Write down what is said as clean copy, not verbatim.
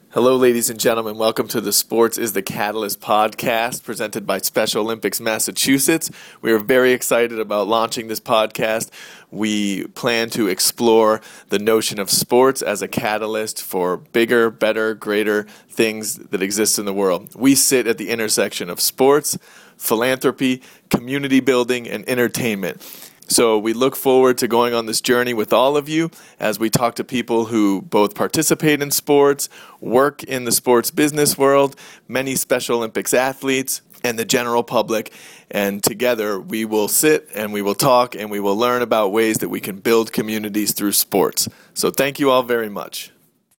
Hello, ladies and gentlemen. Welcome to the Sports is the Catalyst podcast presented by Special Olympics Massachusetts. We are very excited about launching this podcast. We plan to explore the notion of sports as a catalyst for bigger, better, greater things that exist in the world. We sit at the intersection of sports, philanthropy, community building, and entertainment. So we look forward to going on this journey with all of you as we talk to people who both participate in sports, work in the sports business world, many Special Olympics athletes, and the general public. And together we will sit and we will talk and we will learn about ways that we can build communities through sports. So thank you all very much.